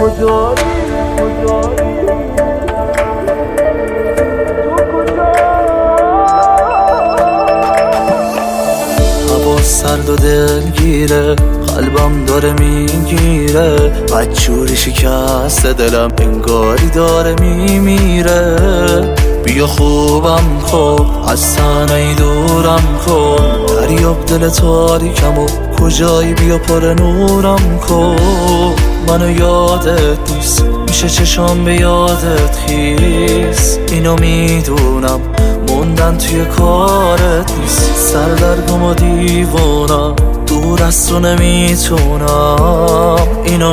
هوا سرد و دلگیره، قلبم داره میگیره، بدجوری شکسته دلم انگاری داره میمیره. بیا خوبم کن، از تنهایی دورم کن، دریاب دل تاریکم و کجایی بیا پر نورم کن. منو یادت نیست، میشه چشام به یادت خیس، اینو میدونم موندن توی کارت نیست. سردرگم و دیوونم، دور از تو نمیتونم، اینو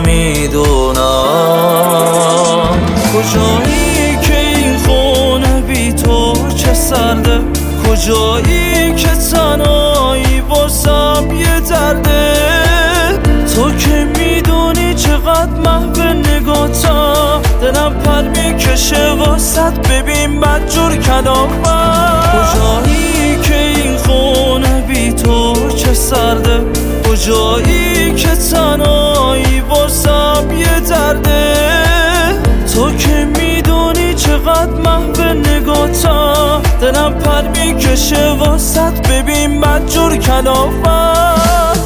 میدونم. کجایی که این خونه بی تو چه سرده، کجایی که تنهایی باسم یه درده. تو که میدونی چقدر محو نگاتم، دلم پر میکشه واسد، ببین بدجور کلامم. کجایی که این خونه بی تو چه سرده، کجایی که تنهایی واسم یه درده. تو که میدونی چقدر محو نگاتم، دلم پر میکشه واسد، ببین بدجور کلامم.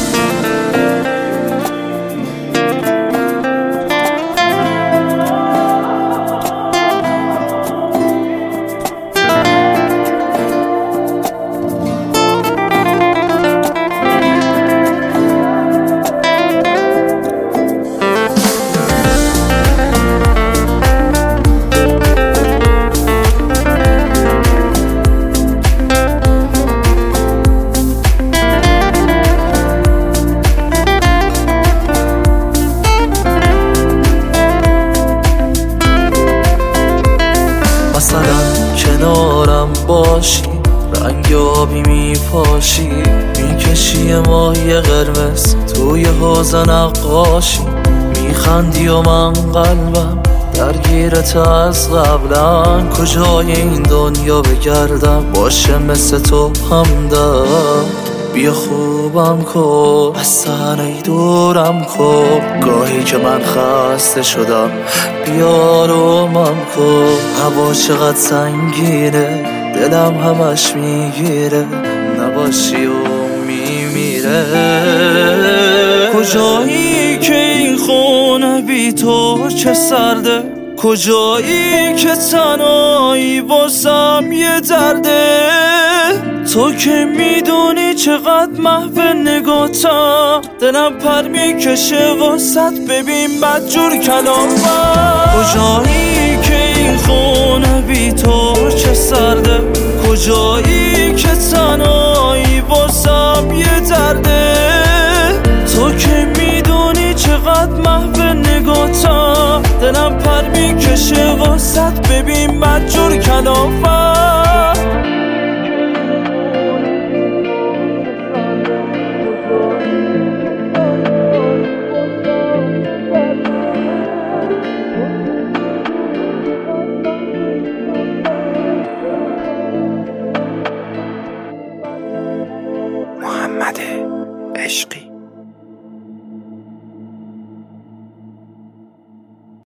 مثلا کنارم باشی، رنگ آبی میپاشی، میکشی ماهی قرمز توی حوض نقاشی، میخندی و من قلبم درگیرت از قبلا. کجای این دنیا بگردم باشه مثل تو همدم. بیا خوبم کن، از تنهایی دورم کن، گاهی که من خسته شدم بیا آرومم کن. هوا چقدر سنگینه، دلم همش میگیره، نباشی و میمیره. کجایی که این خونه بی تو چه سرده، کجایی که تنهایی واسم یه درده. تو که میدونی چقدر محو نگاتم، دلم پر میکشه واسد، ببین بدجور کلامم. کجایی که این خونه بی تو چه سرده، کجایی که تنهایی واسم یه درده. تو که میدونی چقدر محو نگاتم، دلم پر میکشه واسد، ببین بدجور کلامم.